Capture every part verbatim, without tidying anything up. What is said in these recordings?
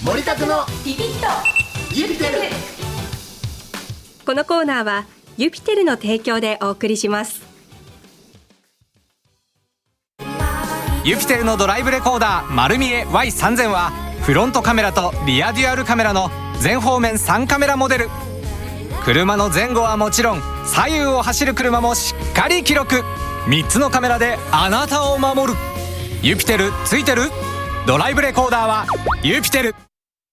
森田のピピッとユピテル。 このコーナーはユピテルの提供でお送りします。 ユピテルのドライブレコーダー丸見え ワイさんぜん はフロントカメラとリアデュアルカメラの全方面さんカメラモデル。車の前後はもちろん左右を走る車もしっかり記録。みっつのカメラであなたを守る。ユピテルついてる？ドライブレコーダーはユピテル。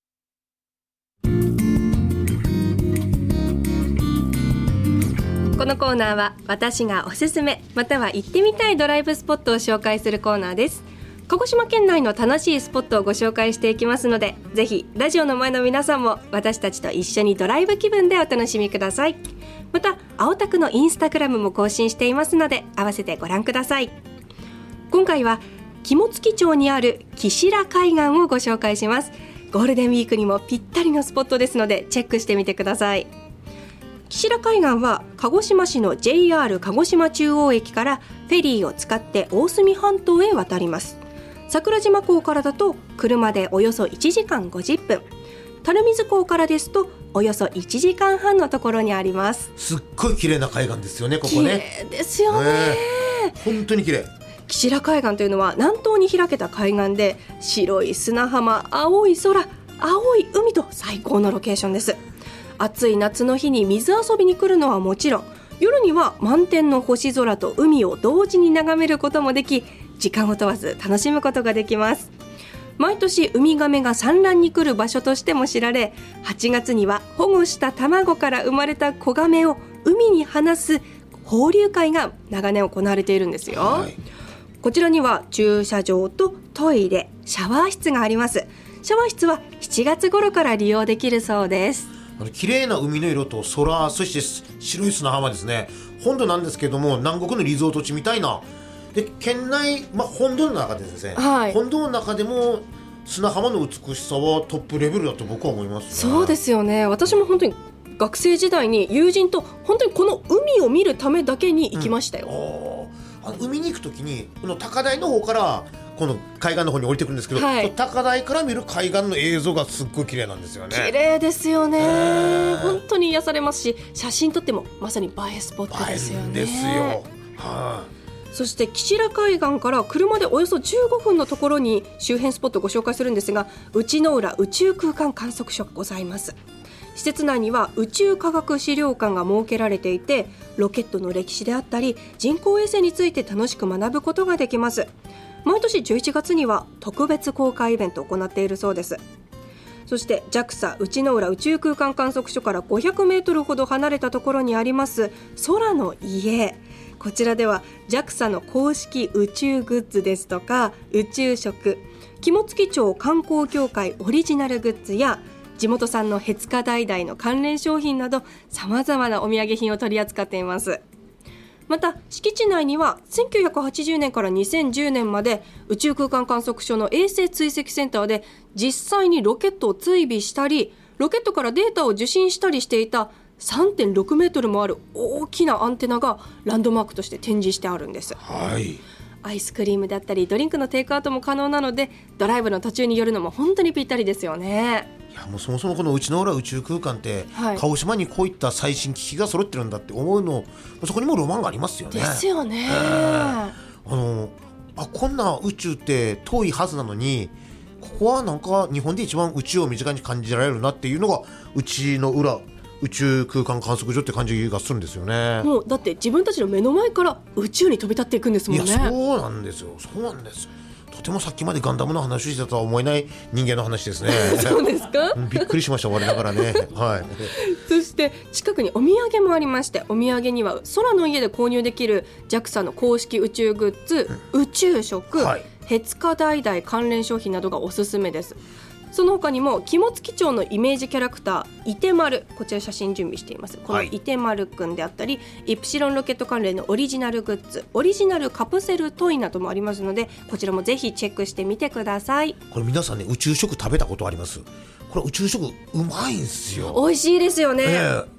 このコーナーは私がおすすめまたは行ってみたいドライブスポットを紹介するコーナーです。鹿児島県内の楽しいスポットをご紹介していきますので、ぜひラジオの前の皆さんも私たちと一緒にドライブ気分でお楽しみください。また青タクのインスタグラムも更新していますので合わせてご覧ください。今回は肝付町にある岸良海岸をご紹介します。ゴールデンウィークにもぴったりのスポットですのでチェックしてみてください。岸良海岸は鹿児島市の ジェイアール 鹿児島中央駅からフェリーを使って大隅半島へ渡ります。桜島港からだと車でおよそいちじかんごじゅっぷん、垂水港からですとおよそいちじかんはんのところにあります。 すっごい綺麗な海岸ですよね、ここね。 綺麗ですよね、 えー、本当に綺麗。 岸良海岸というのは南東に開けた海岸で、白い砂浜、青い空、青い海と最高のロケーションです。暑い夏の日に水遊びに来るのはもちろん、夜には満天の星空と海を同時に眺めることもでき、時間を問わず楽しむことができます。毎年ウミガメが産卵に来る場所としても知られ、はちがつには保護した卵から生まれた子ガメを海に放す放流会が長年行われているんですよ、はい。こちらには駐車場とトイレ、シャワー室があります。シャワー室はしちがつ頃から利用できるそうです。 綺麗な海の色と空、そして白い砂浜ですね。本土なんですけども、南国のリゾート地みたいな。で県内、まあ、本土の中でですね、はい、本土の中でも砂浜の美しさはトップレベルだと僕は思いますね。 そうですよね。私も本当に学生時代に友人と本当にこの海を見るためだけに行きましたよ、 うん、あの海に行くときにこの高台の方からこの海岸の方に降りてくるんですけど、はい、高台から見る海岸の映像がすっごい綺麗なんですよね。 綺麗ですよね、えー、本当に癒されますし、写真撮ってもまさに映えスポットですよね。 映えですよ、はあ。 そして岸良海岸から車でおよそじゅうごふんのところに周辺スポットをご紹介するんですが、内之浦宇宙空間観測所がございます。施設内には宇宙科学資料館が設けられていて、ロケットの歴史であったり人工衛星について楽しく学ぶことができます。毎年じゅういちがつには特別公開イベントを行っているそうです。そして ジャクサ 内之浦宇宙空間観測所からごひゃくメートルほど離れたところにあります空の家。こちらでは ジャクサ の公式宇宙グッズですとか宇宙食、肝付町観光協会オリジナルグッズや地元産のヘツカ橙の関連商品などさまざまなお土産品を取り扱っています。また敷地内にはせんきゅうひゃくはちじゅうねんからにせんじゅうねんまで宇宙空間観測所の衛星追跡センターで実際にロケットを追尾したり、ロケットからデータを受信したりしていた さんてんろくメートルもある大きなアンテナがランドマークとして展示してあるんです、 はい。 アイスクリームだったりドリンクのテイクアウトも可能なので、ドライブの途中に寄るのも本当にぴったりですよね。 いや、もうそもそもこの内之浦宇宙空間って、はい、鹿児島にこういった最新機器が揃ってるんだって思うの、そこにもロマンがありますよね。 ですよね、 えー、あのあこんな宇宙って遠いはずなのに、ここはなんか日本で一番宇宙を身近に感じられるなっていうのが内之浦宇宙空間観測所って感じがするんですよね。 もうだって自分たちの目の前から宇宙に飛び立っていくんですもんね。 いや、そうなんですよ、そうなんです。とてもさっきまでガンダムの話をしてたとは思えない人間の話ですねそうですかびっくりしました、我ながらね、はい、 そして近くにお土産もありまして、お土産には空の家で購入できる ジャクサ の公式宇宙グッズ、うん、宇宙食、はい、ヘツカ橙関連商品などがおすすめです。その他にも肝付町のイメージキャラクターイテマル、こちら写真準備しています。このイテマルくんであったり、イプシロンロケット関連のオリジナルグッズ、オリジナルカプセルトイなどもありますので、こちらもぜひチェックしてみてください。 これ皆さんね、宇宙食食べたことあります？これ宇宙食うまいんですよ。 美味しいですよね、 えー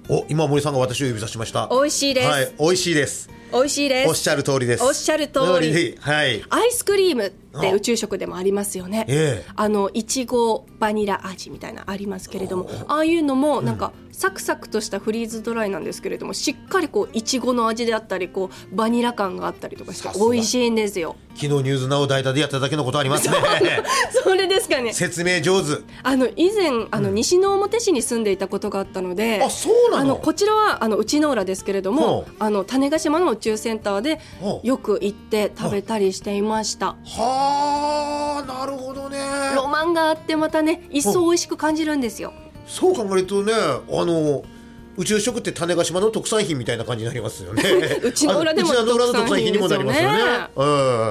お、今森さんが私を指さしました。 美味しいです、 はい、美味しいです。 美味しいです。 おっしゃる通りです。 おっしゃる通り、 はい、 アイスクリームって宇宙食でもありますよね。 ええ、 あのいちごバニラ味みたいなありますけれども、ああいうのもなんか、うん、サクサクとしたフリーズドライなんですけれども、しっかりこういちごの味であったりこうバニラ感があったりとかして美味しいんですよ。 昨日ニューズナウ代打でやっただけのことありますね。 それですかね。 説明上手。 あの以前あの西之表市に住んでいたことがあったので、 うん、あ、そうなの。 あのこちらはあの内之浦ですけれども、あの種子島の宇宙センターでよく行って食べたりしていました。 はあ、なるほどね。 ロマンがあってまたね一層美味しく感じるんですよ。 そう考えるとね、あの宇宙食って種子島の特産品みたいな感じになりますよね。 うちの裏でも特産品にもなりますよね。 うん、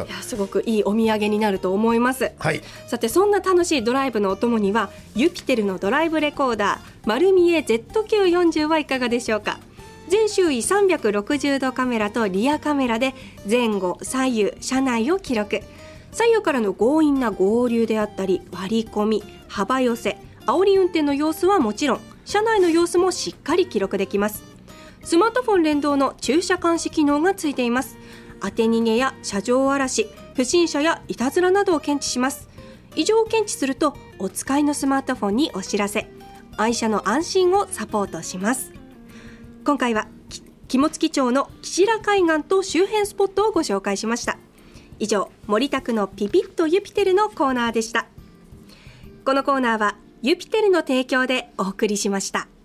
いや、すごくいいお土産になると思います、 はい、 さてそんな楽しいドライブのお供にはユピテルのドライブレコーダー丸見え ゼットキューよんじゅう はいかがでしょうか。全周囲さんびゃくろくじゅうどカメラとリアカメラで前後左右車内を記録。左右からの強引な合流であったり割り込み、幅寄せ、煽り運転の様子はもちろん車内の様子もしっかり記録できます。スマートフォン連動の駐車監視機能がついています。当て逃げや車上荒らし、不審者やいたずらなどを検知します。異常を検知するとお使いのスマートフォンにお知らせ、愛車の安心をサポートします。今回は肝付町の岸良海岸と周辺スポットをご紹介しました。以上、森田区のピピッとユピテルのコーナーでした。このコーナーはユピテルの提供でお送りしました。